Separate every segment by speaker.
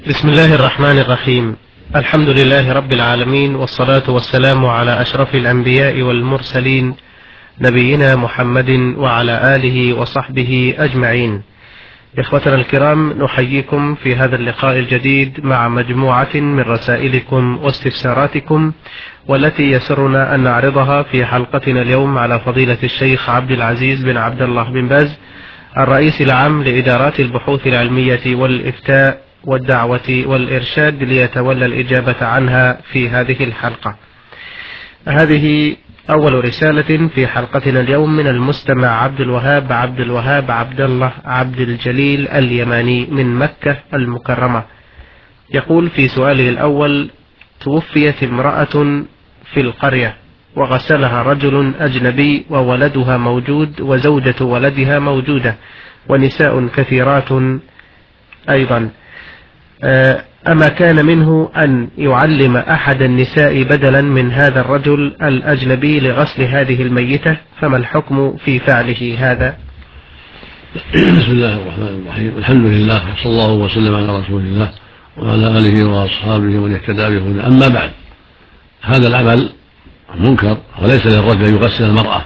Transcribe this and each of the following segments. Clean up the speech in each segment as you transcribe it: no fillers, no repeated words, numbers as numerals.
Speaker 1: بسم الله الرحمن الرحيم. الحمد لله رب العالمين، والصلاة والسلام على أشرف الأنبياء والمرسلين، نبينا محمد وعلى آله وصحبه أجمعين. إخوتنا الكرام، نحييكم في هذا اللقاء الجديد مع مجموعة من رسائلكم واستفساراتكم، والتي يسرنا أن نعرضها في حلقتنا اليوم على فضيلة الشيخ عبد العزيز بن عبد الله بن باز، الرئيس العام لإدارات البحوث العلمية والإفتاء والدعوة والإرشاد، ليتولى الإجابة عنها في هذه الحلقة. هذه أول رسالة في حلقتنا اليوم من المستمع عبد الوهاب عبد الله عبد الجليل اليماني من مكة المكرمة. يقول في سؤاله الأول: توفيت امرأة في القرية وغسلها رجل أجنبي وولدها موجود وزوجة ولدها موجودة ونساء كثيرات أيضا، أما كان منه أن يعلم أحد النساء بدلا من هذا الرجل الأجنبي لغسل هذه الميتة؟ فما الحكم في فعله هذا؟
Speaker 2: بسم الله الرحمن الرحيم. الحمد لله، وصلى الله وسلم على رسول الله وعلى آله وأصحابه ومن اهتدى بهداه. أما بعد، هذا العمل منكر، وليس للرجل أن يغسل المرأة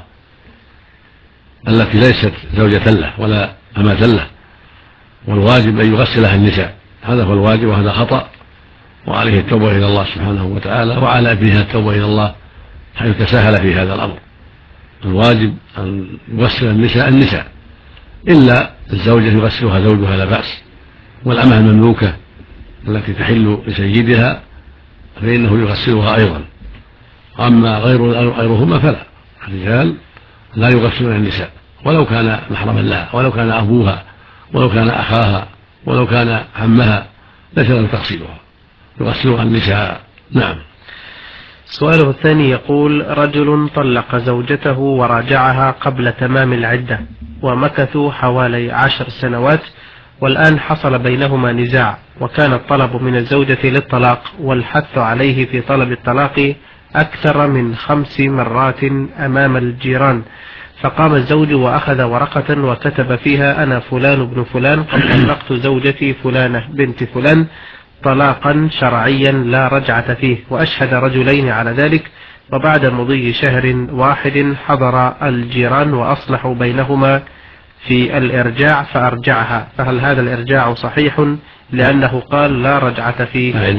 Speaker 2: التي ليست زوجة له ولا أمة له، والواجب أن يغسلها النساء. هذا هو الواجب، وهذا خطأ، وعليه التوبة إلى الله سبحانه وتعالى، وعلى ابنها التوبة إلى الله حيث تساهل في هذا الأمر. الواجب أن يغسل النساء إلا الزوجة يغسلها زوجها لا بأس، والأمة المملوكة التي تحل لسيدها فإنه يغسلها أيضا. أما غيرهما فلا، الرجال لا يغسلون النساء ولو كان محرما لها، ولو كان أبوها، ولو كان أخاها، ولو كان عمها، ليس له تغسيلها، يغسلها النساء. نعم.
Speaker 1: سؤاله الثاني يقول: رجل طلق زوجته وراجعها قبل تمام العدة، ومكثوا حوالي 10 سنوات، والآن حصل بينهما نزاع، وكان الطلب من الزوجة للطلاق والحث عليه في طلب الطلاق أكثر من 5 مرات أمام الجيران، فقام الزوج وأخذ ورقة وكتب فيها: أنا فلان بن فلان قد طلقت زوجتي فلانة بنت فلان طلاقا شرعيا لا رجعة فيه، وأشهد رجلين على ذلك. وبعد مضي شهر واحد حضر الجيران وأصلحوا بينهما في الإرجاع فأرجعها، فهل هذا الإرجاع صحيح؟ لأنه قال لا رجعة فيه.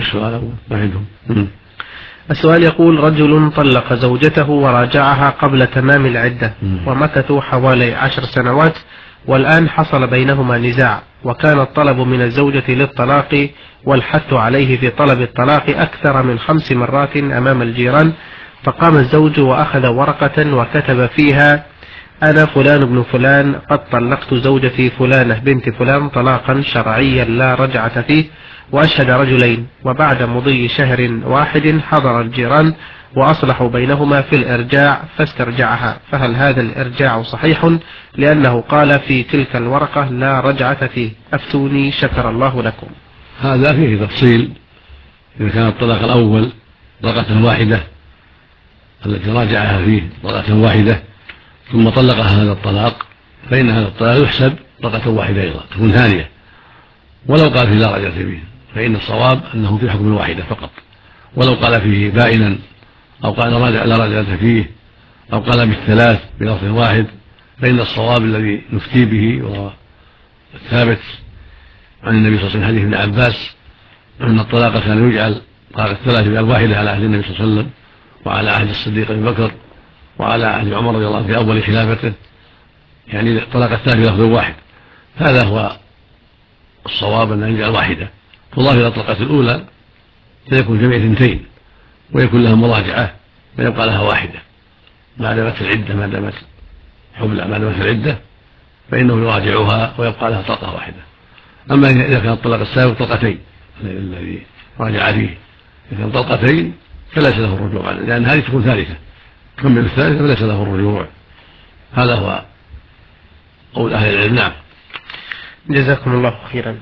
Speaker 1: السؤال يقول: رجل طلق زوجته وراجعها قبل تمام العدة، ومكثوا حوالي 10 سنوات، والآن حصل بينهما نزاع، وكان الطلب من الزوجة للطلاق والحث عليه في طلب الطلاق أكثر من 5 مرات أمام الجيران، فقام الزوج وأخذ ورقة وكتب فيها: أنا فلان بن فلان قد طلقت زوجتي فلانة بنت فلان طلاقا شرعيا لا رجعة فيه، وأشهد رجلين. وبعد مضي شهر واحد حضر الجيران وأصلحوا بينهما في الإرجاع فاسترجعها، فهل هذا الإرجاع صحيح؟ لأنه قال في تلك الورقة لا رجعة فيه. أفتوني شكر الله لكم.
Speaker 2: هذا فيه تفصيل. إذا كان الطلاق الأول طلقة واحدة التي راجعها فيه طلقة واحدة ثم طلقها هذا الطلاق، فإن هذا الطلاق يحسب طلقة واحدة أيضا، تكون ثانية، ولو قال فيه لا رجعة فيه، فإن الصواب أنه في حكم واحدة فقط. ولو قال فيه بائنا، أو قال لا رجعة فيه، أو قال بالثلاث بلفظ واحد، فإن الصواب الذي نفتي به وهو الثابت عن النبي صلى الله عليه وسلم حديث ابن عباس أن الطلاق كان يجعل طلاق الثلاث بالواحدة على عهد النبي صلى الله عليه وسلم، وعلى عهد الصديق أبي بكر، وعلى عهد عمر رضي الله عنه في أول خلافته، يعني طلاق الثلاث بلفظ واحد. هذا هو الصواب، أن يجعل واحدة تضاف إلى الطلقة الأولى، فيكون جميع 2، ويكون لها مراجعة، ويبقى لها واحدة ما دامت العدة، ما دامت حبلى، ما دامت العدة، فإنه يراجعها ويبقى لها طلقة واحدة. أما إذا كان الطلاق السابق طلقتين الذي راجع فيه، إذا كان طلقتين فليس له الرجوع عنه، لأن هذه تكون ثالثة، تكمل الثالثة فليس له الرجوع. هذا هو قول أهل العلم. نعم.
Speaker 1: جزاكم الله خيرا.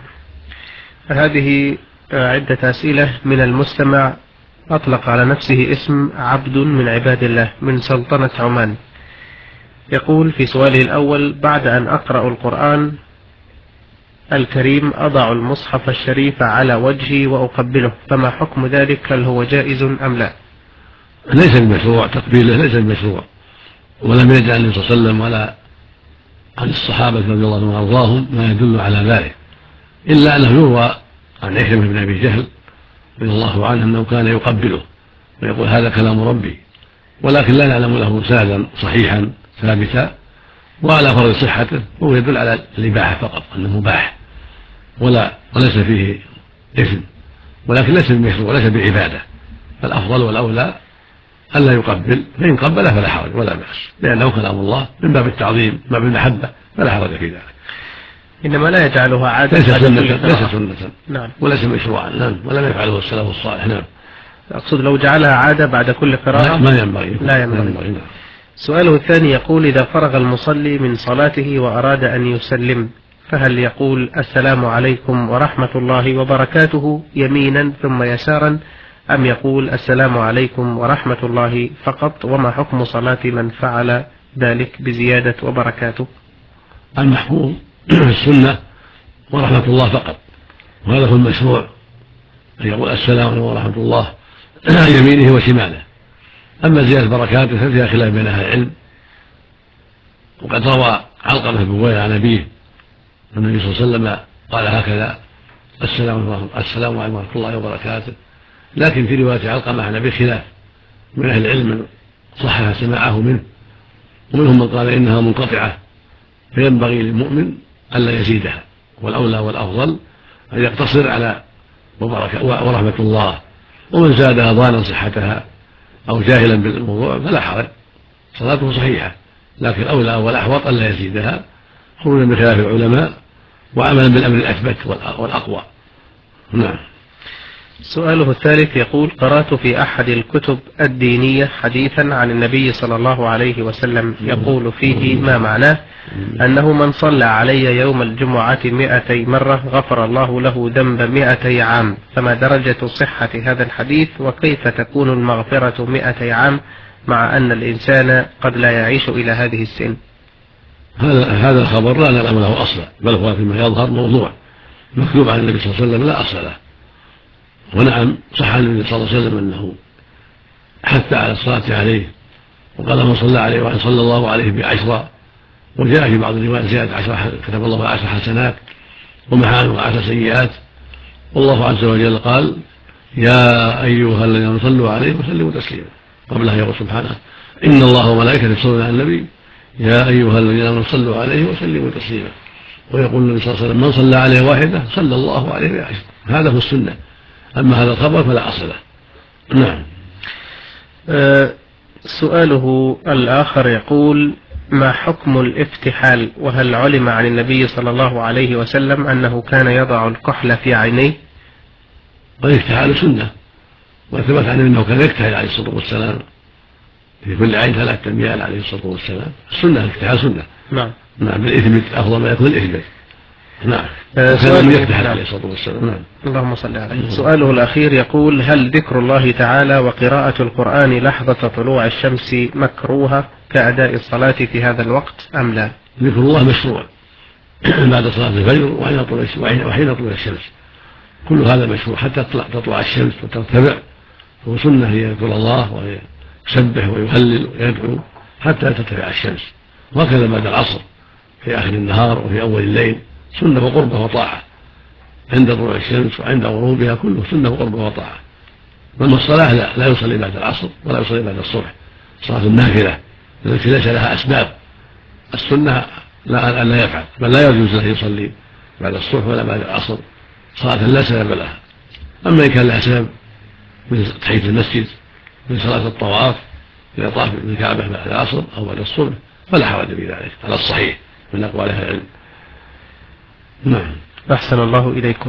Speaker 1: هذه عدة أسئلة من المستمع أطلق على نفسه اسم عبد من عباد الله من سلطنة عمان. يقول في سؤاله الأول: بعد أن أقرأ القرآن الكريم أضع المصحف الشريف على وجهي وأقبله، فما حكم ذلك؟ هل هو جائز أم لا؟
Speaker 2: ليس بمشروع تقبيله، ليس بمشروع، ولم يجعل النبي صلى الله عليه وسلم ولا عن الصحابة رضي الله عنهم وأرضاهم ما يدل على ذلك، إلا أنه يروى عن عكرمة بن أبي جهل رضي الله عنه أنه كان يقبله ويقول هذا كلام ربي، ولكن لا نعلم له سندا صحيحا ثابتا، وعلى فرض صحته هو يدل على الإباحة فقط، أنه مباح وليس فيه إثم، ولكن ليس بمشروع وليس بعبادة، فالأفضل والأولى ألا يقبل، فإن قبله فلا حرج ولا بأس، لأنه كلام الله من باب التعظيم من باب المحبة، فلا حرج في ذلك.
Speaker 1: إنما لا يجعلها عادة،
Speaker 2: ليس سنة
Speaker 1: نعم،
Speaker 2: وليس مشروعا، نعم، ولم يفعله السلف الصالح، نعم.
Speaker 1: أقصد لو جعلها عادة بعد كل قراءة
Speaker 2: ما ينبغي،
Speaker 1: لا ينبغي. نعم. سؤاله الثاني يقول: إذا فرغ المصلي من صلاته وأراد أن يسلم، فهل يقول السلام عليكم ورحمة الله وبركاته يمينا ثم يسارا، أم يقول السلام عليكم ورحمة الله فقط؟ وما حكم صلاة من فعل ذلك بزيادة وبركاته؟
Speaker 2: المحفوظ السنة ورحمة الله فقط، وهذا هو المشروع، أن يقول السلام عليكم ورحمة الله يمينه وشماله. أما زيادة بركاته ففيها خلاف بين أهل العلم، وقد روى علقمة بن وائل عن أبيه أن النبي صلى الله عليه وسلم قال هكذا: السلام عليكم ورحمة الله وبركاته. لكن في رواية علقمة عن أبيه خلاف من أهل العلم، من صحح سماعه منه، ومنهم من قال إنها منقطعة، فينبغي للمؤمن ألا يزيدها، والأولى والأفضل أن يقتصر على ورحمة الله، ومن زادها ظانا صحتها أو جاهلا بالموضوع فلا حرج، صلاته صحيحة، لكن الأولى والأحوط ألا يزيدها، خروجا من خلاف العلماء وعملا بالأمر الأثبت والأقوى. نعم.
Speaker 1: سؤاله الثالث يقول: قرأت في أحد الكتب الدينية حديثا عن النبي صلى الله عليه وسلم يقول فيه ما معناه أنه من صلى علي يوم الجمعة 200 مرة غفر الله له ذنب 200 عام، فما درجة صحة هذا الحديث، وكيف تكون المغفرة 200 عام مع أن الإنسان قد لا يعيش إلى هذه السن؟
Speaker 2: هذا الخبر لا نعلم له أصلا، بل هو فيما يظهر موضوع مكتوب عن النبي صلى الله عليه وسلم لا أصل له. ونعم صح عن النبي صلى الله عليه وسلم أنه حث على الصلاة عليه، وقال من صلى عليه وعن صلى الله عليه ب10، وجاء في بعض الروايات زيادة 10 كتب الله 10 حسنات ومحى عنه 10 سيئات. والله عز وجل قال: يا أيها الذين صلوا عليه وسلموا تسليما، قبلها يقول سبحانه: إن الله وملائكته يصلون على النبي يا أيها الذين صلوا عليه وسلموا تسليما. ويقول النبي صلى الله عليه وسلم: من صلى عليه واحدة صلى الله عليه ب10. هذا هو السنة، أما هذا الخبر فلا أصل له. نعم.
Speaker 1: سؤاله الآخر يقول: ما حكم الافتحال، وهل علم عن النبي صلى الله عليه وسلم أنه كان يضع الكحل في عينيه؟
Speaker 2: والافتحال سنة، وثبت عنه أنه كان يكتحل عليه الصلاة والسلام في كل عين 3 أميال عليه الصلاة والسلام. السنة الافتحال سنة.
Speaker 1: نعم.
Speaker 2: بالإثم أفضل ما يكون الإثم. نعم.
Speaker 1: وكان
Speaker 2: يفتحل عليه الصلاة والسلام. نعم.
Speaker 1: اللهم صل عليه. سؤاله الأخير يقول: هل ذكر الله تعالى وقراءة القرآن لحظة طلوع الشمس مكروهة كأداء الصلاة في هذا الوقت أم لا؟
Speaker 2: ذكر الله مشروع بعد صلاة الفجر وحين طلوع الشمس، كل هذا مشروع حتى تطلع الشمس وترتفع، وسنة هي يذكر الله ويسبح ويهلل ويدعو حتى ترتفع الشمس، وهكذا بعد العصر في آخر النهار وفي أول الليل، سنة وقربة وطاعة عند طلوع الشمس وعند غروبها، كله سنة وقربة وطاعة. أما الصلاة لا يصلي بعد العصر ولا يصلي بعد الصبح، صلاة النافلة التي ليس لها أسباب. السنة لا يفعل، بل لا يجوز له يصلي بعد الصبح ولا بعد العصر صلاة لا سبب لها. أما إن كان لها سبب من تحية المسجد، من صلاة الطواف إذا طاف بالكعبة بعد العصر أو بعد الصبح، فلا حرج في ذلك على الصحيح من أقوال أهل العلم. نعم.
Speaker 1: أحسن الله إليكم.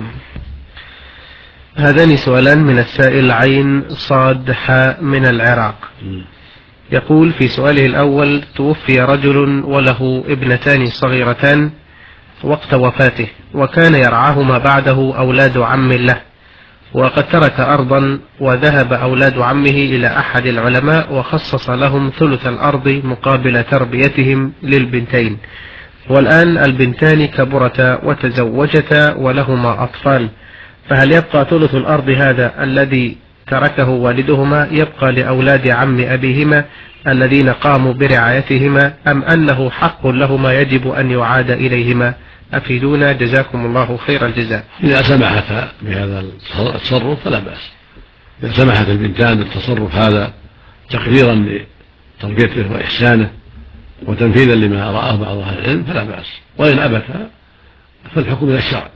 Speaker 1: هذان سؤالان من السائل عين صاد حاء من العراق. يقول في سؤاله الأول: توفي رجل وله ابنتان صغيرتان وقت وفاته، وكان يرعاهما بعده أولاد عم له، وقد ترك أرضا، وذهب أولاد عمه إلى أحد العلماء وخصص لهم ثلث الأرض مقابل تربيتهم للبنتين، والآن البنتان كبرتا وتزوجتا ولهما أطفال، فهل يبقى ثلث الأرض هذا الذي تركه والدهما يبقى لأولاد عم أبيهما الذين قاموا برعايتهما، أم أنه حق لهما يجب أن يعاد إليهما؟ أفيدونا جزاكم الله خير الجزاء.
Speaker 2: إذا سمحت بهذا التصرف فلا بأس، إذا سمحت البنتان بالتصرف هذا تقديرا لتربيته وإحسانه وتنفيذا لما رآه بعض أهل العلم فلا بأس، وإن أبتا فالحكم إلى الشرع،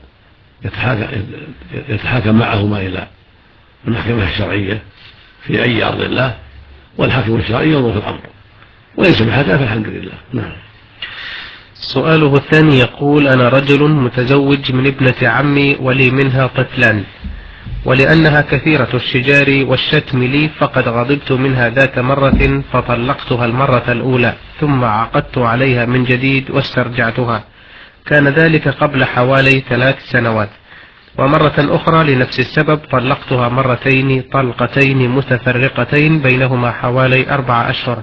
Speaker 2: يتحاكم معهما إلى المحكمة الشرعية في أي أرض الله، والحاكم الشرعي ينظر في الأمر، وإن سمحتها فالحمد لله. نعم.
Speaker 1: سؤاله الثاني يقول: أنا رجل متزوج من ابنة عمي ولي منها طفلان، ولأنها كثيرة الشجار والشتم لي فقد غضبت منها ذات مرة فطلقتها المرة الأولى، ثم عقدت عليها من جديد واسترجعتها، كان ذلك قبل حوالي 3 سنوات، ومرة أخرى لنفس السبب طلقتها مرتين طلقتين متفرقتين بينهما حوالي 4 أشهر،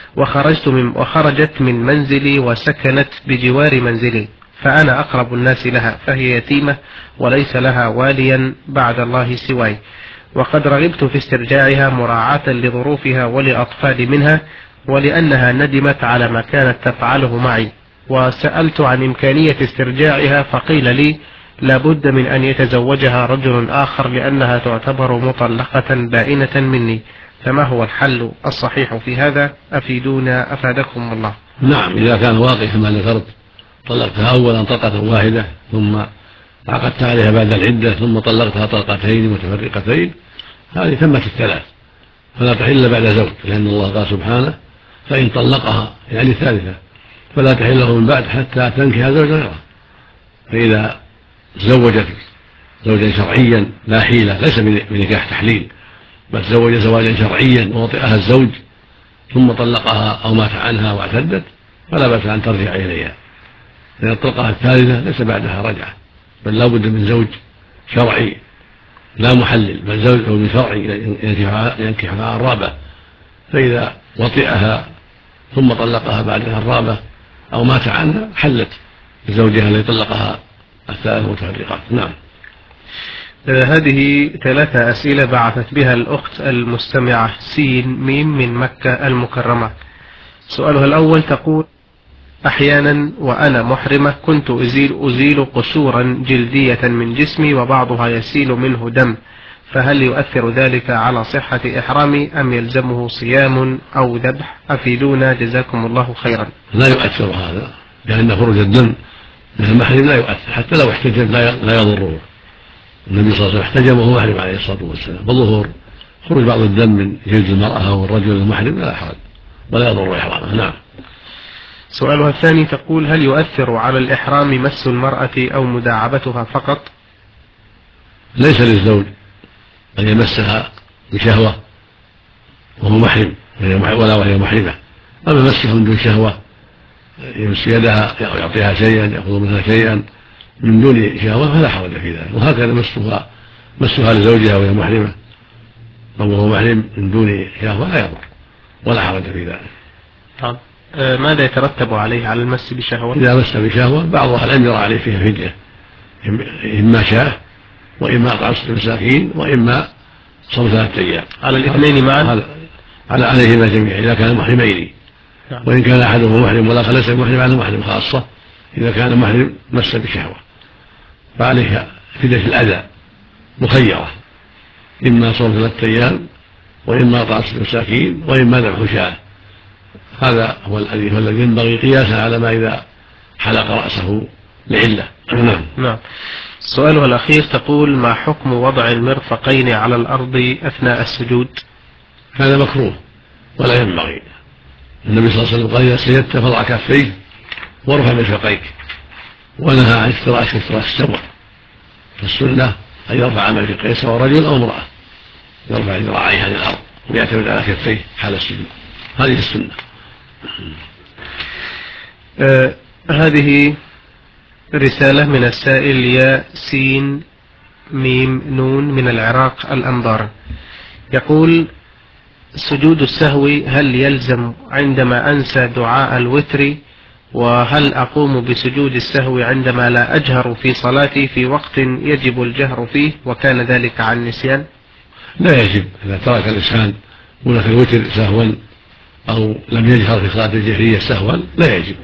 Speaker 1: وخرجت من منزلي وسكنت بجوار منزلي، فأنا أقرب الناس لها، فهي يتيمة وليس لها واليا بعد الله سواي، وقد رغبت في استرجاعها مراعاة لظروفها ولأطفال منها، ولأنها ندمت على ما كانت تفعله معي، وسألت عن إمكانية استرجاعها فقيل لي لابد من أن يتزوجها رجل آخر لأنها تعتبر مطلقة بائنة مني، فما هو الحل الصحيح في هذا؟ أفيدونا أفادكم الله.
Speaker 2: نعم، إذا كان واقع كما ذكرت طلقتها أولا طلقة واحدة ثم عقدت عليها بعد العدة ثم طلقتها طلقتين متفرقتين، هذه تمت ال3 فلا تحل بعد زوج، لأن الله قال سبحانه: فإن طلقها يعني الثالثة فلا تحل له من بعد حتى تنكح زوجا غيره. فإذا تزوجت زوجا شرعيا لا حيلة، ليس بنكاح تحليل، بل تزوج زواجا شرعيا ووطئها الزوج ثم طلقها أو مات عنها واعتدت، فلا بأس أن ترجع إليها، لأن الطلقة الثالثة ليس بعدها رجعة، بل لا بد من زوج شرعي لا محلل، بل زوج شرعي ينكحها الرابة، فإذا وطئها ثم طلقها بعدها الرابة أو مات عنها حلت لزوجها الذي طلقها الثلاث متفرقات. نعم.
Speaker 1: هذه 3 أسئلة بعثت بها الأخت المستمعة سين ميم من مكة المكرمة. سؤالها الأول تقول: أحيانا وأنا محرمة كنت أزيل قشورا جلدية من جسمي وبعضها يسيل منه دم، فهل يؤثر ذلك على صحة إحرامي أم يلزمه صيام أو ذبح؟ أفيدونا جزاكم الله خيرا.
Speaker 2: لا يؤثر هذا، لأن خروج الدم من المحرم لا يؤثر، حتى لو احتجم لا يضره. النبي صلى الله عليه وسلم احتجم وهو محرم عليه الصلاة والسلام، فظهور خروج بعض الدم من جلد المرأة أو الرجل المحرم لا حرج ولا يضر إحرامه. نعم.
Speaker 1: سؤالها الثاني تقول: هل يؤثر على الإحرام مس المرأة أو مداعبتها فقط؟
Speaker 2: ليس للزوج أن يمسها بشهوة وهو محرم ولا وهي محرمة، أما مسها من دون شهوة، يمس يدها أو يعطيها شيئا يأخذ منها شيئا من دون شهوة فلا حرج في ذلك، وهكذا مسها لزوجها وهي محرمة أو وهو محرم من دون شهوة لا يضر ولا حرج في ذلك.
Speaker 1: طب ماذا يترتب عليه على المس بشهوة؟
Speaker 2: إذا مس بشهوة بعض أهل العلم يرى عليه فيها فدية، إما شاه وإما أطعام 6 مساكين وإما صوم 3 أيام.
Speaker 1: على الاثنين معا؟
Speaker 2: عليهما جميعا إذا كان محرمين. وإن كان أحدهما محرم والآخر ليس محرم على محرم خاصة، إذا كان محرم مس بشهوة فعليها فدية الأذى مخيرة، إما صوم 3 أيام وإما أطعام 6 مساكين وإما ذبح شاة. هذا هو الذي ينبغي قياسا على ما إذا حلق رأسه لعلة.
Speaker 1: نعم. سؤالها الأخير تقول: ما حكم وضع المرفقين على الأرض أثناء السجود؟
Speaker 2: هذا مكروه ولا ينبغي. النبي صلى الله عليه وسلم قال: إذا سجدت فاضع كفيك وارفع مرفقيك، ونهى عن افتراش السبع، فالسنة أن يرفع مرفقيه سواء رجل أو امرأة، يرفع ذراعيه عن الأرض ويعتمد على كفيه حال السجود، هذه السنة.
Speaker 1: هذه رسالة من السائل يا سين ميم نون من العراق الأنبار، يقول: سجود السهو هل يلزم عندما أنسى دعاء الوتر وهل أقوم بسجود السهو عندما لا أجهر في صلاتي في وقت يجب الجهر فيه وكان ذلك عن نسيان؟
Speaker 2: لا يجب إذا ترك الإنسان في الوتر سهوا أو لم يجهر في صلاة الجهرية سهوا لا يجب.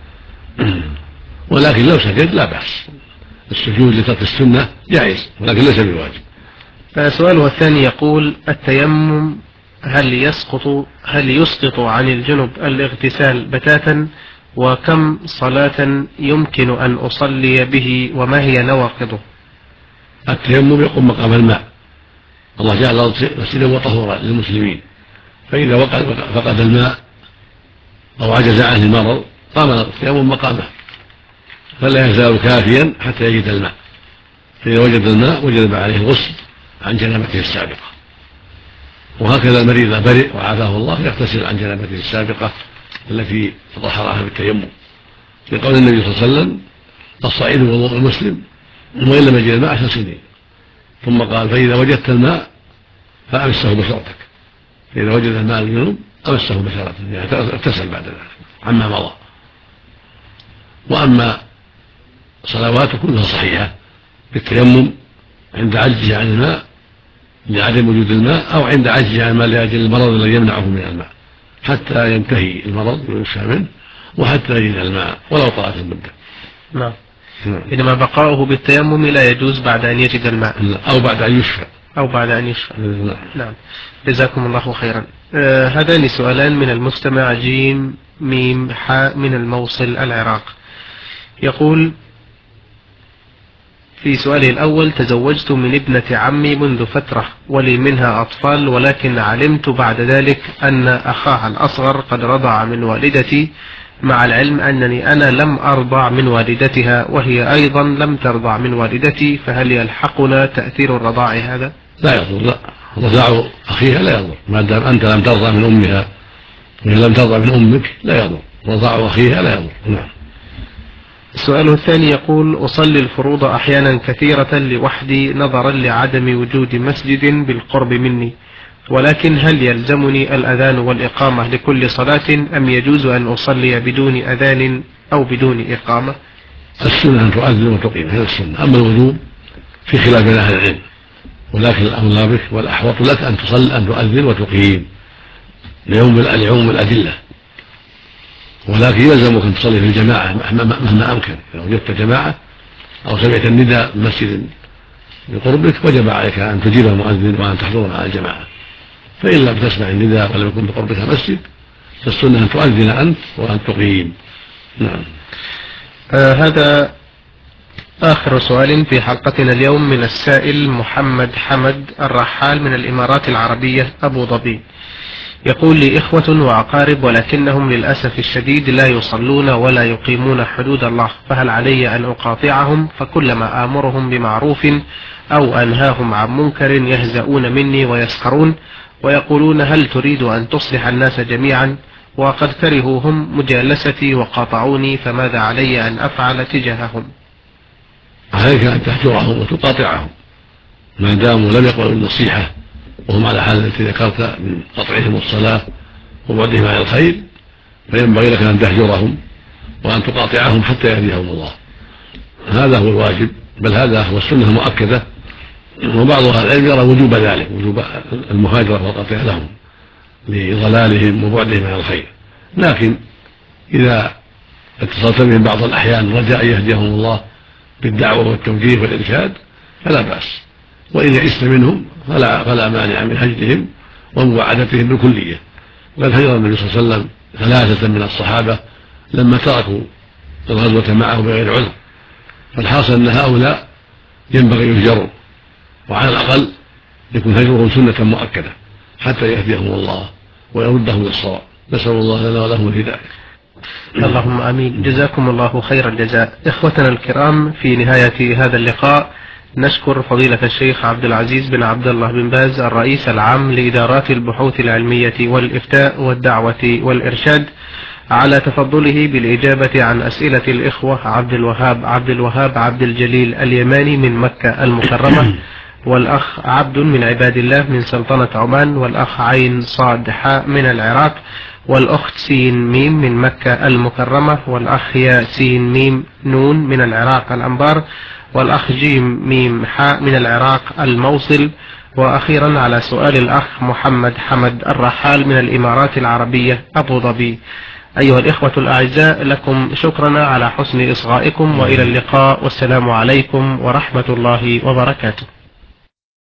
Speaker 2: ولكن لو سجد لا بأس، السجود لترك السنة جائز ولكن ليس بواجب.
Speaker 1: سؤاله الثاني يقول: التيمم هل يسقط عن الجنب الاغتسال بتاتا؟ وكم صلاة يمكن أن أصلي به وما هي نواقضه؟
Speaker 2: التيمم يقوم مقام الماء، الله جعل مسجدا وطهورا للمسلمين، فإذا فقد الماء أو عجز عنه المرض قام التيمم مقامه، فلا يزال كافيا حتى يجد الماء، فإذا وجد الماء وجب عليه الغسل عن جنابته السابقة. وهكذا المريض برئ وعافاه الله يغتسل عن جنابته السابقة التي تطهرها بالتيمم، لقول النبي صلى الله عليه وسلم: الصعيد وضوء المسلم وإن لم يجد الماء فاغتسل. ثم قال: فإذا وجدت الماء فأمسه بشرتك، فإذا وجد الماء الجنوب أمسه بشرته، يعني اغتسل بعد ذلك عما مضى. وأما صلواته كلها صحيحة بالتيمم عند عجزه عن الماء لعدم وجود الماء، أو عند عجزه عن الماء لأجل المرض الذي يمنعه من الماء، حتى ينتهي المرض ويشفى منه وحتى يجد الماء ولو طالت المدة.
Speaker 1: نعم. إنما بقاؤه بالتيمم لا يجوز بعد أن يجد الماء
Speaker 2: أو بعد أن يشفى.
Speaker 1: نعم. جزاكم الله خيرا. هذان سؤالان من المستمع جيم ميم حاء من الموصل العراق. يقول في سؤاله الأول: تزوجت من ابنة عمي منذ فترة ولي منها أطفال، ولكن علمت بعد ذلك أن أخاها الأصغر قد رضع من والدتي، مع العلم أنني أنا لم أرضع من والدتها وهي أيضا لم ترضع من والدتي، فهل يلحقنا تأثير الرضاع هذا؟
Speaker 2: لا يضر، لا، رضاع أخيها لا يضر ما دام أنت لم ترضع من أمها وهي لم ترضع من أمك لا يضر، رضاع أخيها لا يضر. نعم.
Speaker 1: السؤال الثاني يقول: أصلي الفروض أحيانا كثيرة لوحدي نظرا لعدم وجود مسجد بالقرب مني، ولكن هل يلزمني الأذان والإقامة لكل صلاة أم يجوز أن أصلي بدون أذان أو بدون إقامة؟
Speaker 2: السنة أن تؤذن وتقيم، هذا السنة. أما الوجوب في خلاف بين أهل العلم، ولكن الأولى بك والأحوط لك أن تؤذن وتقيم لعموم الأدلة، ولكن يلزمك أن تصلي في الجماعة مهما أمكن. إذا وجدت جماعة أو سمعت النداء من مسجد بقربك وجب عليك أن تجيب المؤذن وأن تحضر مع الجماعة، فإن لم تسمع النداء ولم يكن بقربك مسجد فالسنة أن تؤذن أنت وأن تقيم. نعم.
Speaker 1: هذا آخر سؤال في حلقتنا اليوم من السائل محمد حمد الرحال من الإمارات العربية أبو ظبي. يقول: لي إخوة وأقارب ولكنهم للأسف الشديد لا يصلون ولا يقيمون حدود الله، فهل علي أن أقاطعهم؟ فكلما آمرهم بمعروف أو أنهاهم عن منكر يهزؤون مني ويسخرون ويقولون: هل تريد أن تصلح الناس جميعا؟ وقد كرهوا هم مجالستي وقاطعوني، فماذا علي أن أفعل تجاههم؟
Speaker 2: عليك أن تهجرهم وتقاطعهم ما داموا لم يقبلوا النصيحة وهم على حال التي ذكرت من قطعهم الصلاة وبعدهم عن الخير، فينبغي لك أن تهجرهم وأن تقاطعهم حتى يهديهم الله. هذا هو الواجب، بل هذا هو السنة المؤكدة. وبعض أهل العلم يرى وجوب ذلك، وجوب المهاجرة والقطع لهم لضلالهم وبعدهم عن الخير، لكن إذا اتصلت بهم بعض الأحيان رجاء يهديهم الله بالدعوة والتوجيه والإرشاد فلا بأس، وإن يئست منهم فلا مانع من هجرهم ومواعدتهم بالكلية. وقد هجر النبي صلى الله عليه وسلم 3 من الصحابة لما تركوا الغزوة معه بغير عذر، فالحاصل أن هؤلاء ينبغي يهجروا، وعلى الأقل يكون هجرهم سنة مؤكدة حتى يهديهم الله ويردهم للصواب. نسأل الله لنا ولهم الهداية.
Speaker 1: اللهم آمين. جزاكم الله خير الجزاء. إخوتنا الكرام، في نهاية هذا اللقاء نشكر فضيلة الشيخ عبد العزيز بن عبد الله بن باز الرئيس العام لإدارات البحوث العلمية والإفتاء والدعوة والإرشاد على تفضله بالإجابة عن أسئلة الإخوة عبد الوهاب عبد الجليل اليماني من مكة المكرمة، والأخ عبد من عباد الله من سلطنة عمان، والأخ عين صاد حاء من العراق، والأخت سين ميم من مكة المكرمة، والأخ يا سين ميم نون من العراق الأنبار، والأخ جيم ميم حاء من العراق الموصل. وأخيرا على سؤال الأخ محمد حمد الرحال من الإمارات العربية أبو ظبي. أيها الإخوة الأعزاء، لكم شكرنا على حسن إصغائكم، وإلى اللقاء، والسلام عليكم ورحمة الله وبركاته.